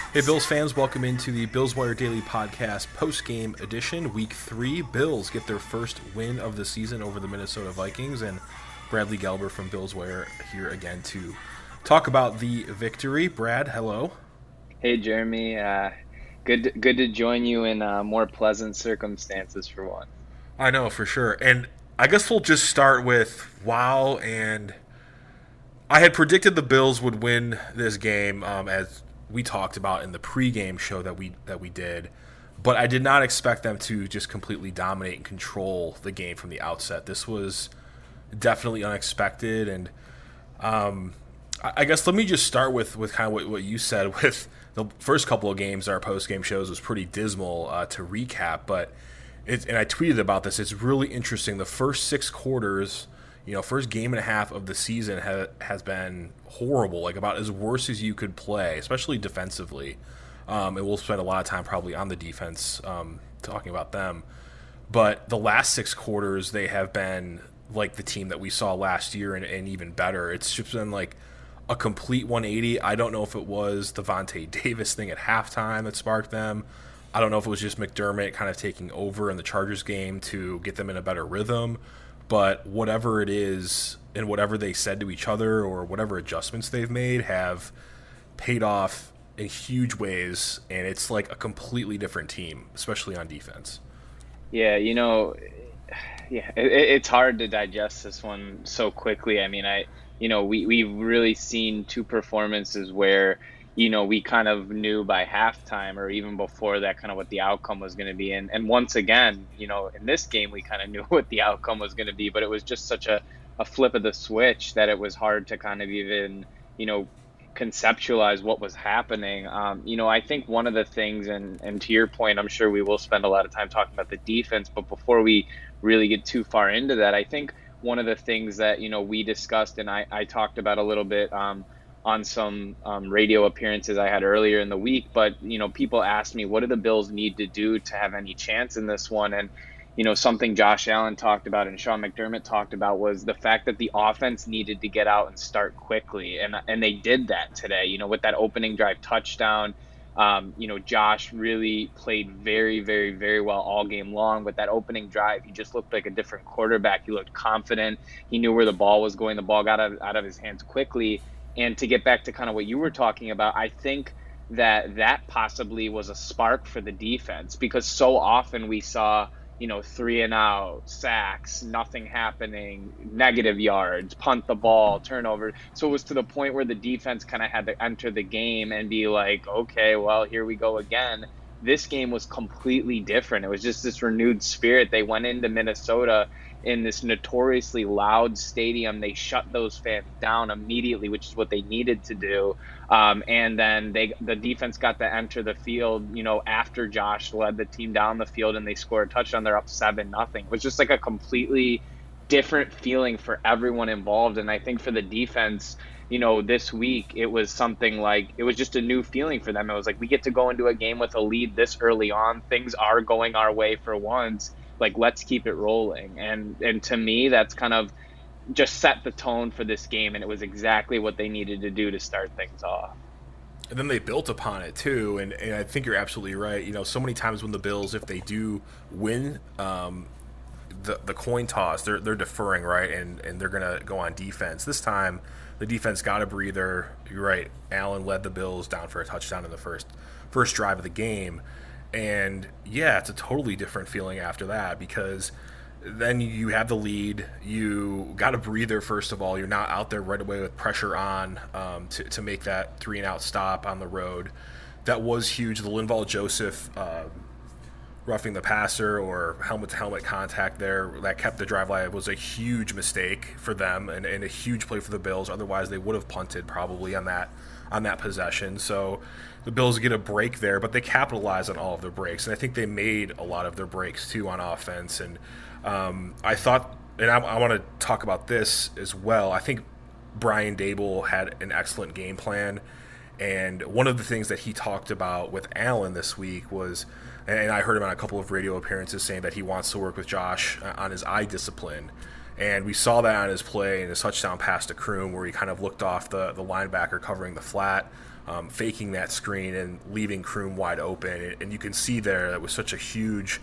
Hey, Bills fans, welcome into the Bills Wire Daily Podcast post-game edition. Week 3, Bills get their first win of the season over the Minnesota Vikings, and Bradley Gelber from Bills Wire here again to talk about the victory. Brad, hello. Hey Jeremy, good to join you in more pleasant circumstances for one. I know, for sure. And I guess we'll just start with wow, and I had predicted the Bills would win this game as we talked about in the pregame show that we did, but I did not expect them to just completely dominate and control the game from the outset. This was definitely unexpected, and I guess let me just start with kind of what you said. With the first couple of games, our post-game shows was pretty dismal to recap, but and I tweeted about this. It's really interesting. The first 6 quarters, first game and a half of the season has been horrible, like about as worse as you could play, especially defensively. And we'll spend a lot of time probably on the defense talking about them. But the last 6 quarters, they have been like the team that we saw last year and even better. It's just been like a complete 180. I don't know if it was the Vontae Davis thing at halftime that sparked them. I don't know if it was just McDermott kind of taking over in the Chargers game to get them in a better rhythm. But whatever it is and whatever they said to each other or whatever adjustments they've made have paid off in huge ways, and it's like a completely different team, especially on defense. Yeah, it's hard to digest this one so quickly. I mean, we've really seen 2 performances where we kind of knew by halftime or even before that kind of what the outcome was going to be. And once again, in this game, we kind of knew what the outcome was going to be, but it was just such a flip of the switch that it was hard to kind of even, conceptualize what was happening. I think one of the things, and to your point, I'm sure we will spend a lot of time talking about the defense, but before we really get too far into that, I think one of the things that, we discussed and I talked about a little bit, on some radio appearances I had earlier in the week. But, people asked me, what do the Bills need to do to have any chance in this one? And, something Josh Allen talked about and Sean McDermott talked about was the fact that the offense needed to get out and start quickly. And they did that today, with that opening drive touchdown. Josh really played very, very, very well all game long. With that opening drive, he just looked like a different quarterback. He looked confident. He knew where the ball was going. The ball got out of his hands quickly. And to get back to kind of what you were talking about, I think that possibly was a spark for the defense, because so often we saw, 3 and out, sacks, nothing happening, negative yards, punt the ball, turnover. So it was to the point where the defense kind of had to enter the game and be like, okay, well, here we go again. This game was completely different. It was just this renewed spirit. They went into Minnesota in this notoriously loud stadium. They shut those fans down immediately, which is what they needed to do. And then the defense got to enter the field, after Josh led the team down the field and they scored a touchdown. They're up 7-0. It was just like a completely different feeling for everyone involved. And I think for the defense, this week, it was something like, it was just a new feeling for them. It was like, we get to go into a game with a lead this early on. Things are going our way for once. Like, let's keep it rolling. And to me, that's kind of just set the tone for this game. And it was exactly what they needed to do to start things off. And then they built upon it too, and I think you're absolutely right. So many times when the Bills, if they do win the coin toss, they're deferring, right, and they're gonna go on defense. This time, the defense got a breather. You're right. Allen led the Bills down for a touchdown in the first drive of the game, and yeah, it's a totally different feeling after that, because then you have the lead. You got a breather, first of all. You're not out there right away with pressure on to make that 3-and-out stop on the road. That was huge. The Linval Joseph roughing the passer or helmet-to-helmet contact there that kept the drive alive was a huge mistake for them and a huge play for the Bills. Otherwise, they would have punted probably on that possession. So the Bills get a break there, but they capitalize on all of their breaks. And I think they made a lot of their breaks, too, on offense. And I thought, and I want to talk about this as well, I think Brian Daboll had an excellent game plan. And one of the things that he talked about with Allen this week was, and I heard him on a couple of radio appearances saying that he wants to work with Josh on his eye discipline. And we saw that on his play in his touchdown pass to Kroom, where he kind of looked off the linebacker covering the flat faking that screen and leaving Kroom wide open. And you can see there that was such a huge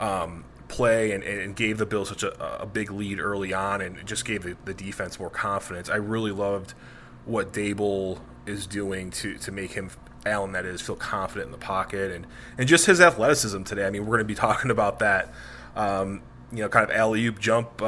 play and gave the Bills such a big lead early on, and it just gave the defense more confidence. I really loved what Dable is doing to make him, Allen that is, feel confident in the pocket, and just his athleticism today. I mean, we're going to be talking about that, kind of alley-oop jump,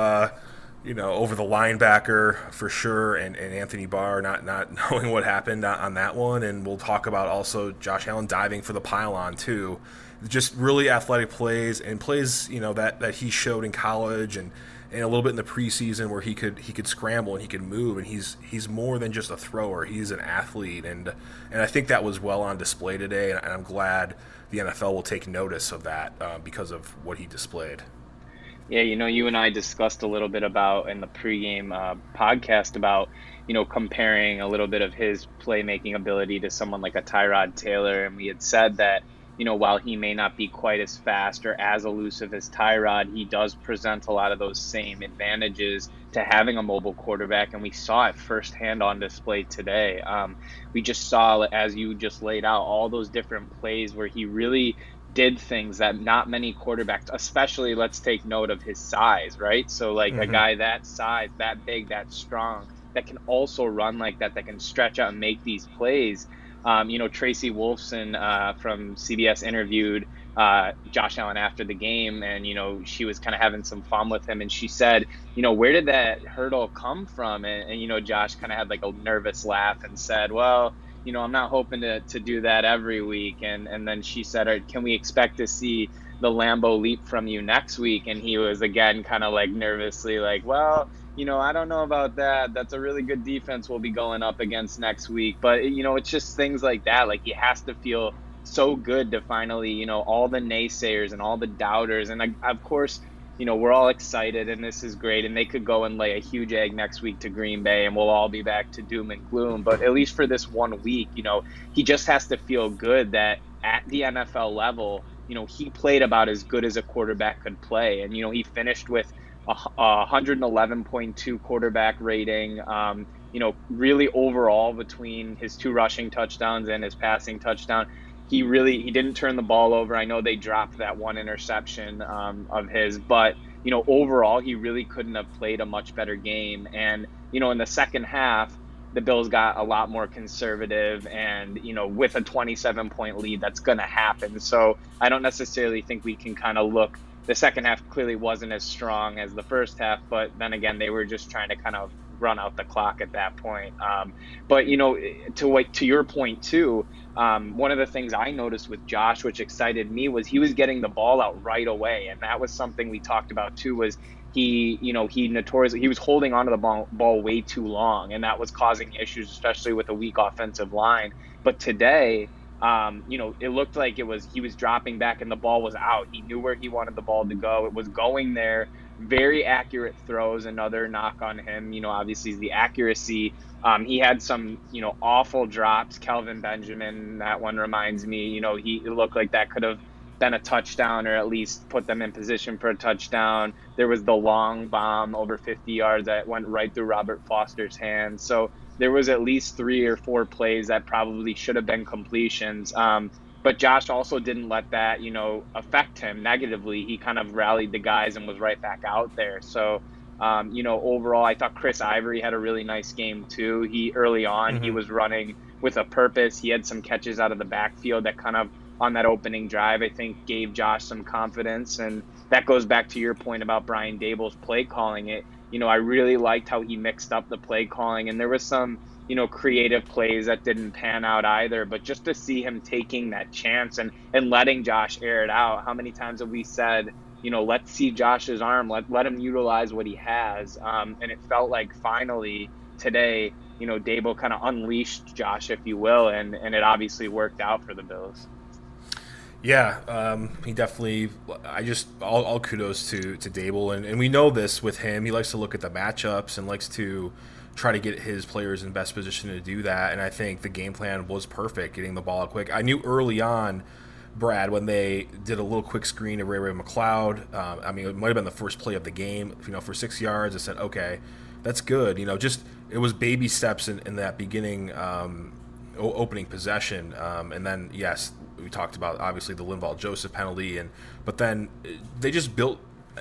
over the linebacker for sure, and Anthony Barr not knowing what happened on that one. And we'll talk about also Josh Allen diving for the pylon too. Just really athletic plays, and plays, that he showed in college and a little bit in the preseason where he could scramble and he could move, and he's more than just a thrower. He's an athlete, and I think that was well on display today, and I'm glad the NFL will take notice of that because of what he displayed. Yeah, you and I discussed a little bit about in the pregame podcast about, comparing a little bit of his playmaking ability to someone like a Tyrod Taylor. And we had said that, while he may not be quite as fast or as elusive as Tyrod, he does present a lot of those same advantages to having a mobile quarterback. And we saw it firsthand on display today. We just saw, as you just laid out, all those different plays where he really did things that not many quarterbacks, especially, let's take note of his size, right? So like a guy that size, that big, that strong, that can also run like that can stretch out and make these plays. Tracy Wolfson from CBS interviewed Josh Allen after the game, and, she was kind of having some fun with him, and she said, where did that hurdle come from? And Josh kind of had like a nervous laugh and said, well, I'm not hoping to do that every week. And then she said, can we expect to see the Lambeau leap from you next week? And he was again kind of like nervously like, well, I don't know about that. That's a really good defense we'll be going up against next week. But, it's just things like that. Like, he has to feel so good to finally, all the naysayers and all the doubters. And of course, we're all excited and this is great. And they could go and lay a huge egg next week to Green Bay and we'll all be back to doom and gloom. But at least for this 1 week, he just has to feel good that at the NFL level, he played about as good as a quarterback could play. And, he finished with a 111.2 quarterback rating. Really overall between his 2 rushing touchdowns and his passing touchdown, he didn't turn the ball over. I know they dropped that 1 interception of his, but overall he really couldn't have played a much better game. And in the second half, the Bills got a lot more conservative, and with a 27-point lead, that's going to happen. So I don't necessarily think we can kind of look. The second half clearly wasn't as strong as the first half, but then again, they were just trying to kind of run out the clock at that point. But to your point too, one of the things I noticed with Josh, which excited me, was he was getting the ball out right away, and that was something we talked about too. Was he was holding onto the ball way too long, and that was causing issues, especially with a weak offensive line. But today, it looked like he was dropping back and the ball was out. He knew where he wanted the ball to go. It was going there. Very accurate throws. Another knock on him, obviously, is the accuracy. He had some, awful drops. Kelvin Benjamin, that one reminds me, it looked like that could have been a touchdown, or at least put them in position for a touchdown. There was the long bomb over 50 yards that went right through Robert Foster's hands. So there was at least 3 or 4 plays that probably should have been completions. But Josh also didn't let that, affect him negatively. He kind of rallied the guys and was right back out there. So, overall, I thought Chris Ivory had a really nice game too. Early on, he was running with a purpose. He had some catches out of the backfield that kind of, on that opening drive, I think gave Josh some confidence. And that goes back to your point about Brian Dable's play calling. I really liked how he mixed up the play calling, and there was some, creative plays that didn't pan out either. But just to see him taking that chance and letting Josh air it out. How many times have we said, let's see Josh's arm, let him utilize what he has. And it felt like finally today, Dable kind of unleashed Josh, if you will, and it obviously worked out for the Bills. Yeah, he definitely. All kudos to Dable, and we know this with him. He likes to look at the matchups and likes to try to get his players in best position to do that. And I think the game plan was perfect, getting the ball out quick. I knew early on, Brad, when they did a little quick screen to Ray McCloud. It might have been the first play of the game. For 6 yards, I said, okay, that's good. It was baby steps in that beginning. opening possession. And then, yes, we talked about obviously the Linval Joseph penalty, but then they just built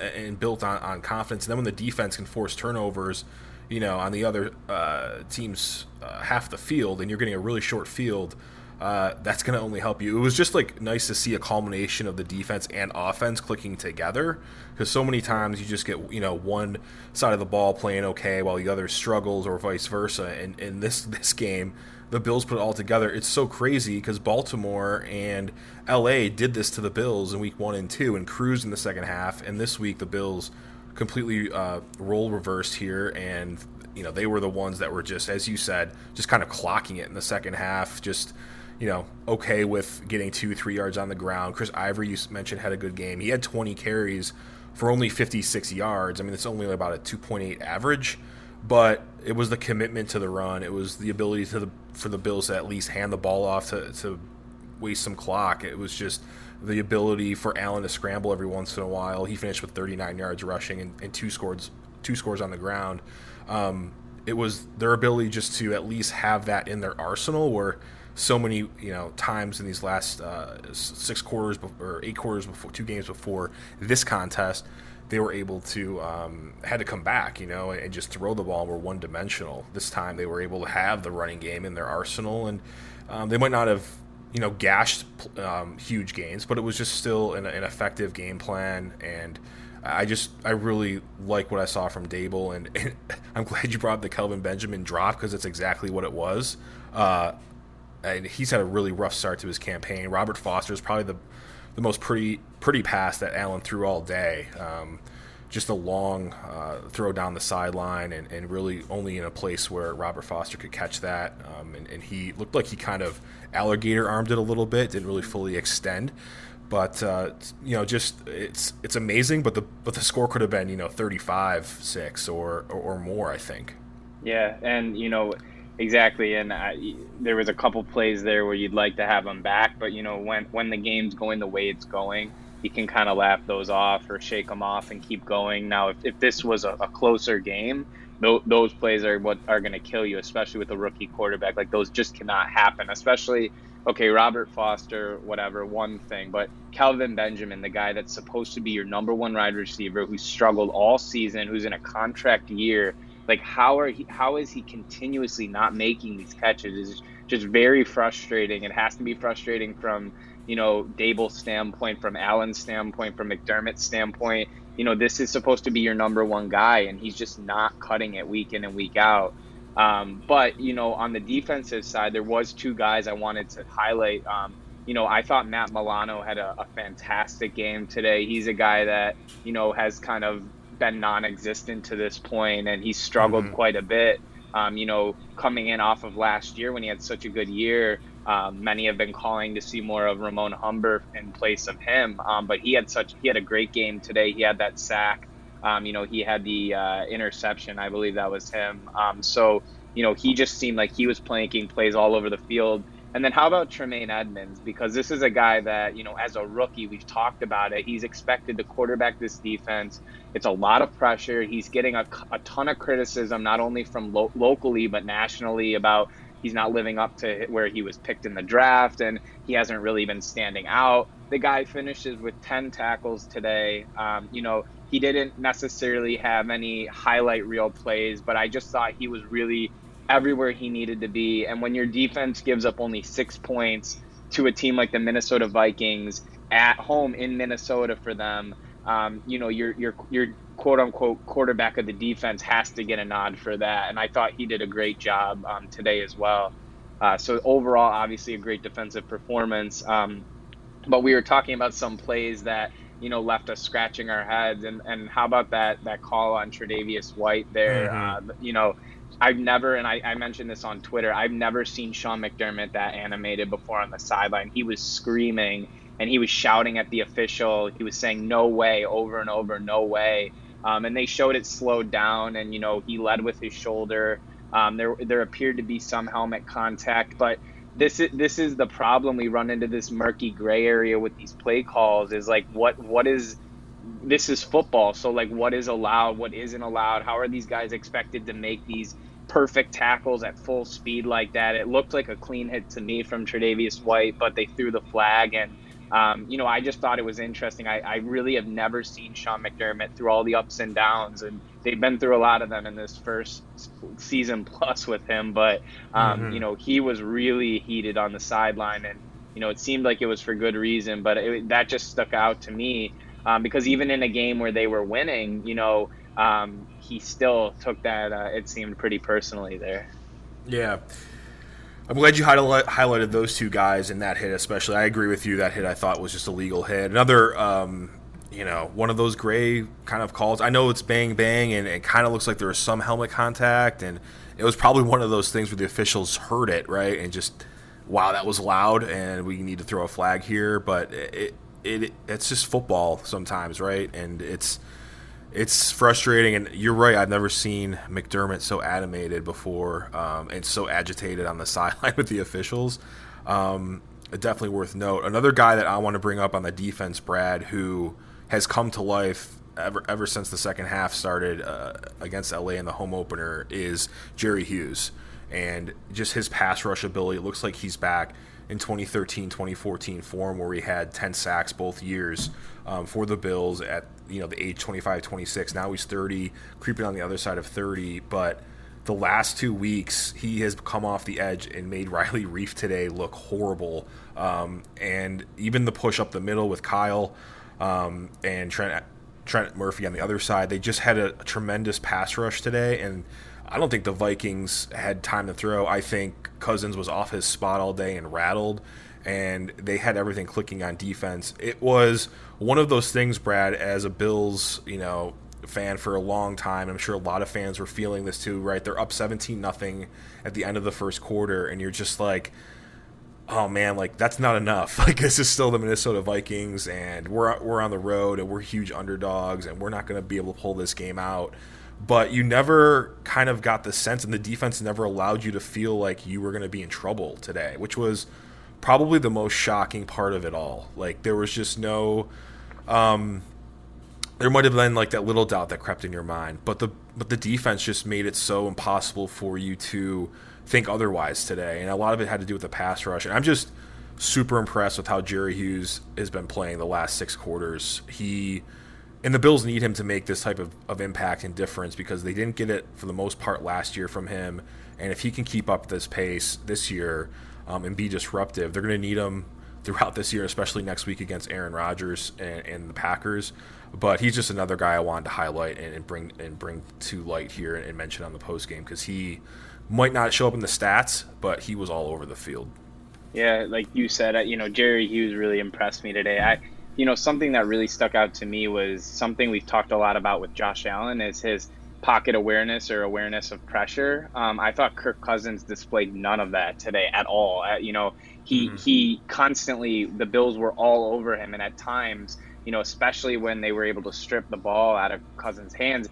on confidence. And then when the defense can force turnovers, on the other team's half the field, and you're getting a really short field, that's going to only help you. It was just like nice to see a culmination of the defense and offense clicking together, because so many times you just get one side of the ball playing okay while the other struggles, or vice versa. And in this game, the Bills put it all together. It's so crazy because Baltimore and LA did this to the Bills in week 1 and 2 and cruised in the second half, and this week the Bills completely role reversed here, and they were the ones that were just, as you said, just kind of clocking it in the second half, just okay with getting 2-3 yards on the ground. Chris Ivory, you mentioned, had a good game. He had 20 carries for only 56 yards. I mean, it's only about a 2.8 average, but it was the commitment to the run. It was the ability for the Bills to at least hand the ball off to waste some clock. It was just the ability for Allen to scramble every once in a while. He finished with 39 yards rushing and two scores on the ground. It was their ability just to at least have that in their arsenal, where so many times in these last 6 quarters or 8 quarters before, 2 games before this contest, they were able to had to come back and just throw the ball and were one-dimensional. This time they were able to have the running game in their arsenal, and they might not have gashed huge gains, but it was just still an effective game plan. And I really like what I saw from Dable, and I'm glad you brought up the Kelvin Benjamin drop, because it's exactly what it was. And he's had a really rough start to his campaign. Robert Foster is probably the most pretty pass that Allen threw all day. Just a long throw down the sideline, and really only in a place where Robert Foster could catch that. And he looked like he kind of alligator armed it a little bit, didn't really fully extend. But just it's amazing. But the score could have been 35-6 or more, I think. Yeah, and exactly. And there was a couple plays there where you'd like to have him back, but when the game's going the way it's going, you can kind of laugh those off or shake them off and keep going. Now, if this was a closer game, those plays are what are going to kill you, especially with a rookie quarterback. Like, those just cannot happen, especially, okay, Robert Foster, whatever, one thing, but Kelvin Benjamin, the guy that's supposed to be your number 1 wide receiver, who's struggled all season, who's in a contract year, like, how is he continuously not making these catches? It's just very frustrating. It has to be frustrating from Dable's standpoint, from Allen's standpoint, from McDermott's standpoint. This is supposed to be your number 1 guy, and he's just not cutting it week in and week out. But on the defensive side, there was 2 guys I wanted to highlight. I thought Matt Milano had a fantastic game today. He's a guy that has kind of been non-existent to this point, and he struggled quite a bit. Coming in off of last year when he had such a good year, many have been calling to see more of Ramon Humber in place of him. But he had a great game today. He had that sack. He had the interception. I believe that was him. So he just seemed like he was making plays all over the field. And then how about Tremaine Edmonds? Because this is a guy that, as a rookie, we've talked about it. He's expected to quarterback this defense. It's a lot of pressure. He's getting a ton of criticism, not only from locally, but nationally, about he's not living up to where he was picked in the draft, and he hasn't really been standing out. The guy finishes with 10 tackles today. He didn't necessarily have any highlight reel plays, but I just thought he was really everywhere he needed to be. And when your defense gives up only 6 points to a team like the Minnesota Vikings at home in Minnesota for them, your quote unquote quarterback of the defense has to get a nod for that. And I thought he did a great job today as well. So overall, obviously a great defensive performance. But we were talking about some plays that, left us scratching our heads. And how about that call on Tre'Davious White there? I've never, and I mentioned this on Twitter, I've never seen Sean McDermott that animated before on the sideline. He was screaming and he was shouting at the official. He was saying, "No way," over and over, "No way." And they showed it slowed down, and, he led with his shoulder. There appeared to be some helmet contact, but this is the problem. We run into this murky gray area with these play calls, is like, what is, this is football. So like, what is allowed, what isn't allowed? How are these guys expected to make these perfect tackles at full speed like that. It looked like a clean hit to me from Tre'Davious White, but they threw the flag. And, I just thought it was interesting. I really have never seen Sean McDermott through all the ups and downs, and they've been through a lot of them in this first season plus with him. But, he was really heated on the sideline, and, it seemed like it was for good reason, but that just stuck out to me because even in a game where they were winning, he still took that, it seemed pretty personally there. Yeah. I'm glad you highlighted those two guys in that hit especially. I agree with you. That hit I thought was just a legal hit. Another, one of those gray kind of calls. I know it's bang, bang, and it kind of looks like there was some helmet contact, and it was probably one of those things where the officials heard it, right, and just, wow, that was loud, and we need to throw a flag here. But it's just football sometimes, right? And it's frustrating, and you're right. I've never seen McDermott so animated before and so agitated on the sideline with the officials. Definitely worth note. Another guy that I want to bring up on the defense, Brad, who has come to life ever since the second half started against LA in the home opener, is Jerry Hughes. And just his pass rush ability, it looks like he's back in 2013-2014 form where he had 10 sacks both years for the Bills at the age 25-26. Now he's 30, creeping on the other side of 30. But the last 2 weeks, he has come off the edge and made Riley Reiff today look horrible. And even the push up the middle with Kyle and Trent Murphy on the other side, they just had a tremendous pass rush today. And I don't think the Vikings had time to throw. I think Cousins was off his spot all day and rattled, and they had everything clicking on defense. It was one of those things, Brad, as a Bills, fan for a long time. I'm sure a lot of fans were feeling this too, right? They're up 17-0 at the end of the first quarter, and you're just like, oh man, like that's not enough. Like this is still the Minnesota Vikings, and we're on the road, and we're huge underdogs, and we're not going to be able to pull this game out. But you never kind of got the sense, and the defense never allowed you to feel like you were going to be in trouble today, which was probably the most shocking part of it all. Like there was just no, there might have been like that little doubt that crept in your mind, but the defense just made it so impossible for you to think otherwise today, and a lot of it had to do with the pass rush. And I'm just super impressed with how Jerry Hughes has been playing the last 6 quarters. And the Bills need him to make this type of impact and difference because they didn't get it for the most part last year from him. And if he can keep up this pace this year and be disruptive, they're going to need him throughout this year, especially next week against Aaron Rodgers and the Packers. But he's just another guy I wanted to highlight and bring to light here and mention on the postgame because he might not show up in the stats, but he was all over the field. Yeah, like you said, Jerry Hughes really impressed me today. Something that really stuck out to me was something we've talked a lot about with Josh Allen is his pocket awareness or awareness of pressure. I thought Kirk Cousins displayed none of that today at all. He constantly, the Bills were all over him. And at times, especially when they were able to strip the ball out of Cousins' hands,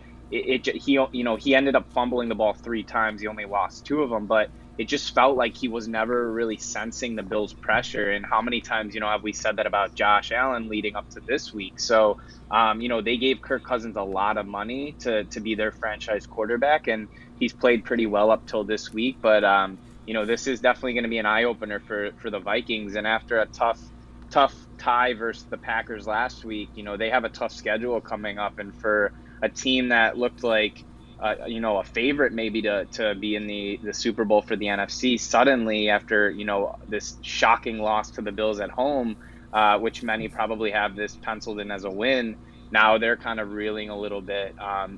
he ended up fumbling the ball 3 times. He only lost 2 of them, but it just felt like he was never really sensing the Bills' pressure. And how many times, have we said that about Josh Allen leading up to this week? So, they gave Kirk Cousins a lot of money to be their franchise quarterback, and he's played pretty well up till this week. But, this is definitely going to be an eye-opener for the Vikings. And after a tough tie versus the Packers last week, they have a tough schedule coming up. And for a team that looked like a favorite maybe to be in the Super Bowl for the NFC, suddenly after, this shocking loss to the Bills at home, which many probably have this penciled in as a win, now they're kind of reeling a little bit.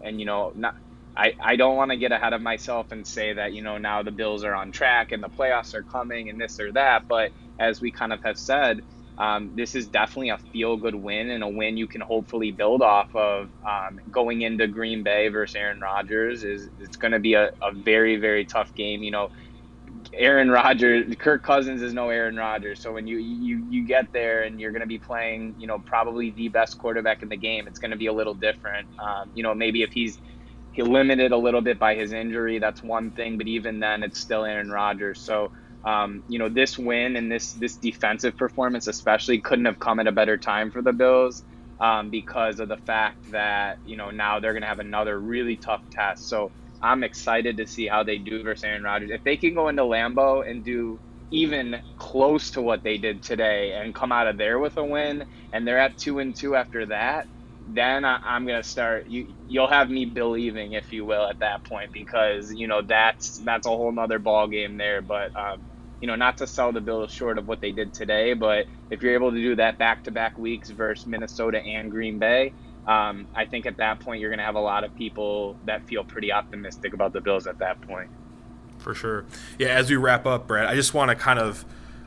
I don't want to get ahead of myself and say that, now the Bills are on track and the playoffs are coming and this or that. But as we kind of have said, this is definitely a feel-good win and a win you can hopefully build off of going into Green Bay versus Aaron Rodgers. It's going to be a very, very tough game. Aaron Rodgers, Kirk Cousins is no Aaron Rodgers. So when you get there and you're going to be playing, probably the best quarterback in the game, it's going to be a little different. Maybe if he's limited a little bit by his injury, that's one thing. But even then, it's still Aaron Rodgers. So this win and this defensive performance especially couldn't have come at a better time for the Bills because of the fact that, now they're going to have another really tough test. So I'm excited to see how they do versus Aaron Rodgers. If they can go into Lambeau and do even close to what they did today and come out of there with a win, and they're at 2-2 after that, then I'm gonna start. You'll have me believing, if you will, at that point, because that's a whole nother ball game there. But not to sell the Bills short of what they did today, but if you're able to do that back-to-back weeks versus Minnesota and Green Bay, I think at that point you're gonna have a lot of people that feel pretty optimistic about the Bills at that point. For sure. Yeah. As we wrap up, Brad, I just want to kind of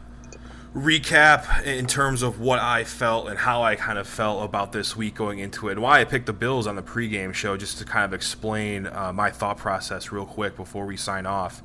recap in terms of what I felt and how I kind of felt about this week going into it, and why I picked the Bills on the pregame show, just to kind of explain my thought process real quick before we sign off.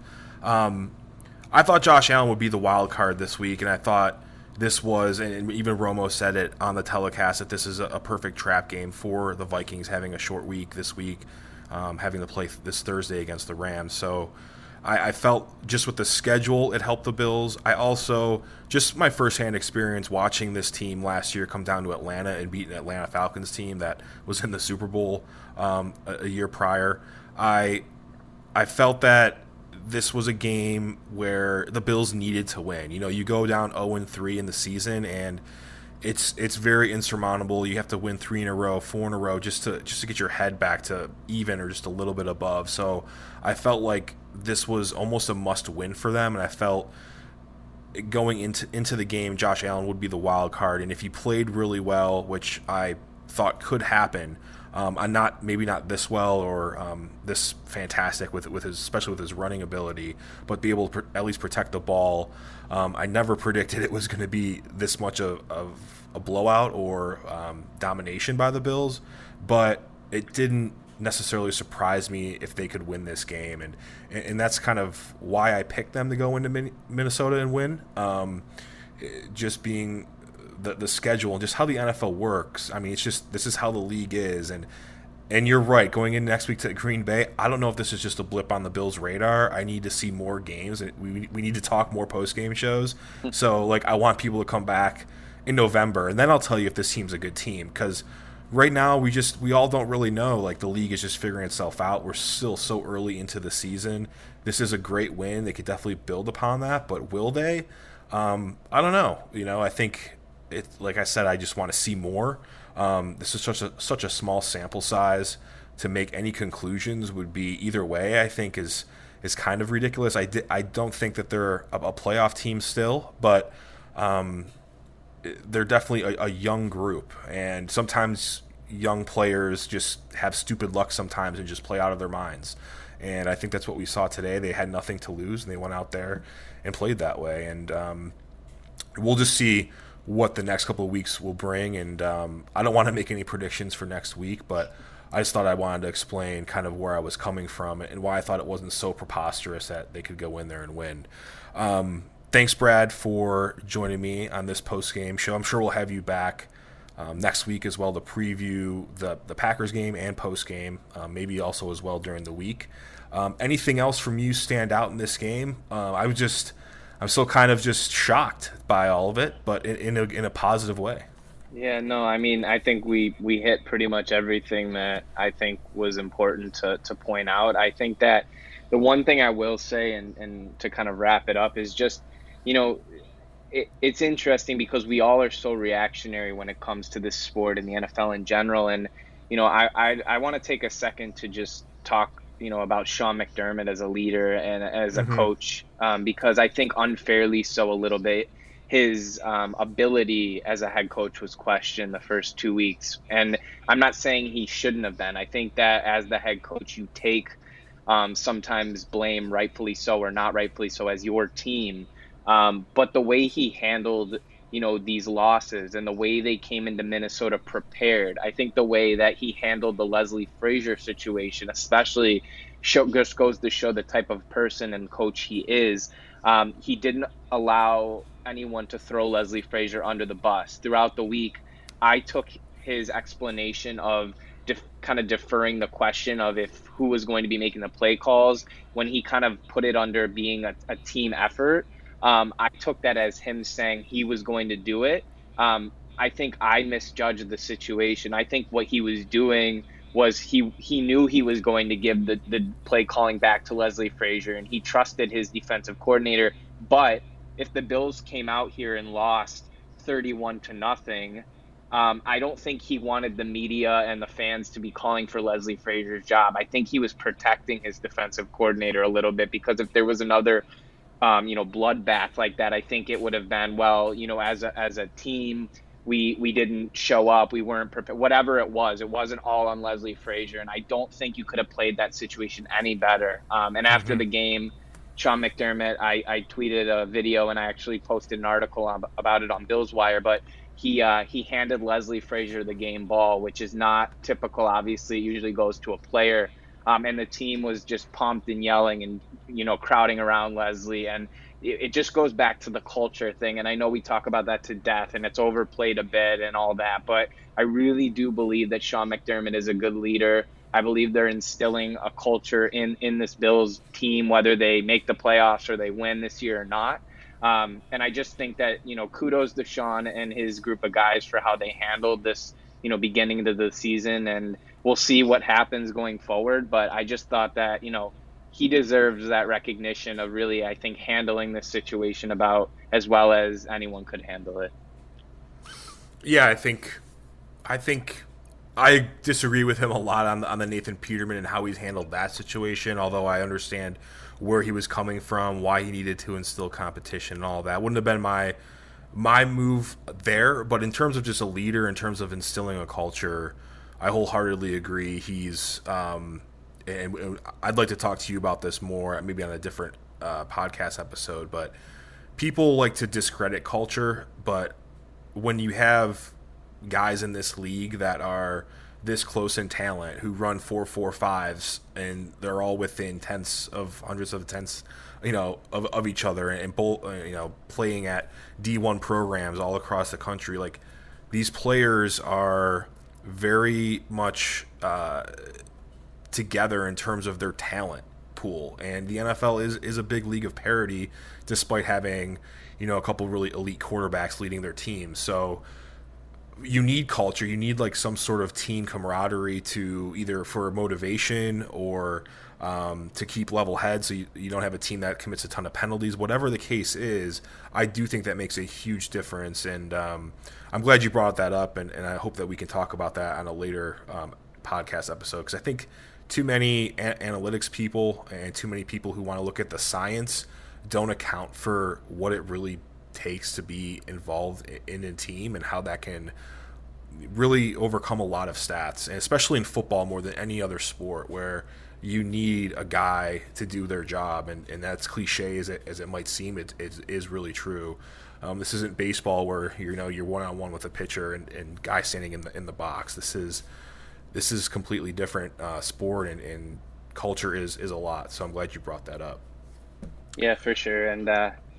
I thought Josh Allen would be the wild card this week, and I thought this was, and even Romo said it on the telecast, that this is a perfect trap game for the Vikings, having a short week this week, having to play this Thursday against the Rams. So I felt just with the schedule, it helped the Bills. I also, just my firsthand experience watching this team last year come down to Atlanta and beat an Atlanta Falcons team that was in the Super Bowl a year prior. I felt that this was a game where the Bills needed to win. You go down 0-3 in the season, and it's very insurmountable. You have to win 3 in a row, 4 in a row, just to get your head back to even or just a little bit above. So I felt like this was almost a must-win for them, and I felt going into the game, Josh Allen would be the wild card, and if he played really well, which I thought could happen, maybe not this well or this fantastic with his, especially with his running ability, but be able to at least protect the ball. I never predicted it was going to be this much of a blowout or domination by the Bills, but it didn't necessarily surprise me if they could win this game, and that's kind of why I picked them to go into Minnesota and win. Just being the schedule and just how the NFL works. I mean, it's just, this is how the league is, and you're right. Going in next week to Green Bay, I don't know if this is just a blip on the Bills' radar. I need to see more games, and we need to talk more post-game shows. So, I want people to come back in November, and then I'll tell you if this team's a good team, because right now we all don't really know. The league is just figuring itself out. We're still so early into the season. This is a great win. They could definitely build upon that, but will they? I don't know. I think like I said, I just want to see more. This is such a small sample size to make any conclusions would be either way. I think is kind of ridiculous. I don't think that they're a playoff team still, but they're definitely a young group, and sometimes young players just have stupid luck sometimes and just play out of their minds. And I think that's what we saw today. They had nothing to lose, and they went out there and played that way. And we'll just see what the next couple of weeks will bring. And I don't want to make any predictions for next week, but I just thought I wanted to explain kind of where I was coming from and why I thought it wasn't so preposterous that they could go in there and win. Thanks, Brad, for joining me on this post-game show. I'm sure we'll have you back next week as well to preview the Packers game and post-game, maybe also as well during the week. Anything else from you stand out in this game? I'm still kind of just shocked by all of it, but in a positive way. Yeah, no, I mean, I think we hit pretty much everything that I think was important to point out. I think that the one thing I will say, and to kind of wrap it up, is just, it's interesting because we all are so reactionary when it comes to this sport and the NFL in general. And, I want to take a second to just talk, about Sean McDermott as a leader and as a coach, because I think unfairly so a little bit, his ability as a head coach was questioned the first 2 weeks. And I'm not saying he shouldn't have been. I think that as the head coach, you take sometimes blame, rightfully so or not rightfully so, as your team. But the way he handled, these losses and the way they came into Minnesota prepared, I think the way that he handled the Leslie Frazier situation, especially, just goes to show the type of person and coach he is. He didn't allow anyone to throw Leslie Frazier under the bus. Throughout the week, I took his explanation of kind of deferring the question of who was going to be making the play calls, when he kind of put it under being a team effort. I took that as him saying he was going to do it. I think I misjudged the situation. I think what he was doing was he knew he was going to give the play calling back to Leslie Frazier, and he trusted his defensive coordinator. But if the Bills came out here and lost 31 to nothing, I don't think he wanted the media and the fans to be calling for Leslie Frazier's job. I think he was protecting his defensive coordinator a little bit, because if there was another bloodbath like that, I think it would have been, well, as a team, we didn't show up, we weren't prepared, whatever it wasn't all on Leslie Frazier. And I don't think you could have played that situation any better. And after the game, Sean McDermott, I tweeted a video, and I actually posted an article about it on Bills Wire, but he handed Leslie Frazier the game ball, which is not typical. Obviously, it usually goes to a player. And the team was just pumped and yelling and, crowding around Leslie. And it just goes back to the culture thing. And I know we talk about that to death, and it's overplayed a bit and all that, but I really do believe that Sean McDermott is a good leader. I believe they're instilling a culture in this Bills team, whether they make the playoffs or they win this year or not. And I just think that, kudos to Sean and his group of guys for how they handled this, beginning of the season. And we'll see what happens going forward. But I just thought that, he deserves that recognition of really, I think, handling this situation about as well as anyone could handle it. Yeah, I think I disagree with him a lot on the Nathan Peterman and how he's handled that situation, although I understand where he was coming from, why he needed to instill competition and all that. Wouldn't have been my move there, but in terms of just a leader, in terms of instilling a culture, I wholeheartedly agree. He's and I'd like to talk to you about this more, maybe on a different podcast episode, but people like to discredit culture, but when you have guys in this league that are this close in talent, who run 4.45s, and they're all within hundreds of tenths, of each other, and both, playing at D1 programs all across the country. Like, these players are very much together in terms of their talent pool, and the NFL is a big league of parity, despite having a couple really elite quarterbacks leading their team. So you need culture, you need like some sort of team camaraderie to either for motivation or to keep level head, so you don't have a team that commits a ton of penalties. Whatever the case is, I do think that makes a huge difference, and I'm glad you brought that up, and I hope that we can talk about that on a later podcast episode, because I think too many analytics people and too many people who want to look at the science don't account for what it really takes to be involved in a team, and how that can really overcome a lot of stats, and especially in football more than any other sport, where you need a guy to do their job, and that's cliche as it might seem, it is really true. This isn't baseball where you're one-on-one with a pitcher and guy standing in the box. This is completely different sport, and culture is a lot. So I'm glad you brought that up. Yeah, for sure. And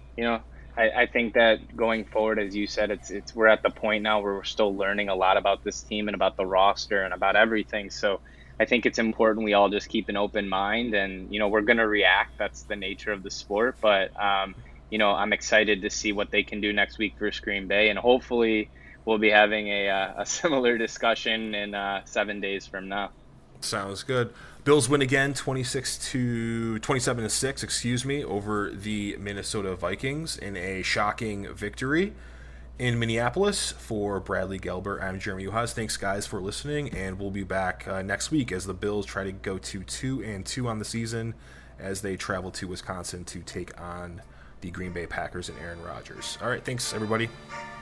I think that going forward, as you said, we're at the point now where we're still learning a lot about this team and about the roster and about everything. So I think it's important we all just keep an open mind, and we're going to react. That's the nature of the sport. But I'm excited to see what they can do next week versus Green Bay, and hopefully we'll be having a similar discussion in 7 days from now. Sounds good. Bills win again, 27-6, over the Minnesota Vikings in a shocking victory in Minneapolis. For Bradley Gelbert, I'm Jeremy Uhas. Thanks, guys, for listening, and we'll be back next week as the Bills try to go to 2-2 on the season as they travel to Wisconsin to take on the Green Bay Packers and Aaron Rodgers. All right, thanks, everybody.